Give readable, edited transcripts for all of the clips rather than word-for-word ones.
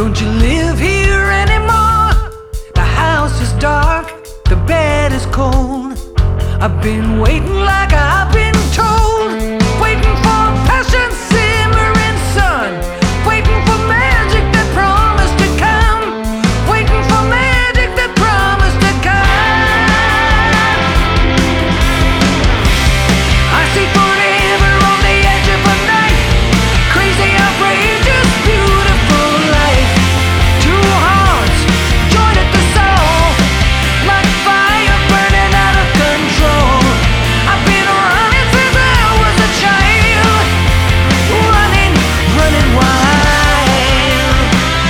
Don't you live here anymore? The house is dark, the bed is cold. I've been waiting like I've been told, waiting for passion simmering sun, waiting for magic that promised to come, waiting for magic that promised to come. I see forever on the edge of a night, crazy, outrageous, beautiful life. Two hearts joined at the soul, like fire burning out of control. I've been running since I was a child, running, running wild.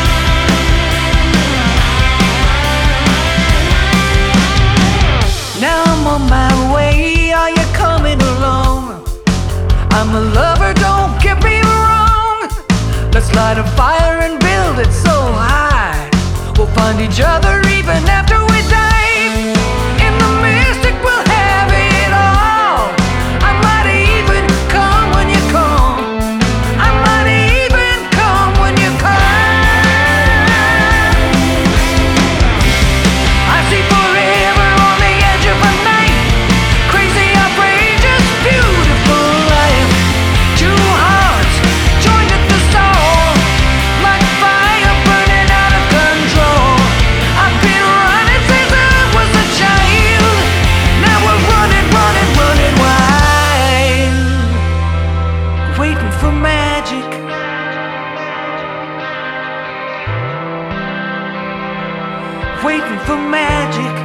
Now I'm on my way, are you coming along? I'm a lover, don't get me wrong. Let's light a fire and build it so high we'll find each other even after we die. In the mystic we'll have it all. I might even come when you call. I might even come when you call. I see forever on the edge of a night, crazy, outrageous, beautiful life. Two hearts joined at the soul, like fire burning out of control. I've been running since I was a child. Now we're running, running, running wild, waiting for magic, waiting for magic.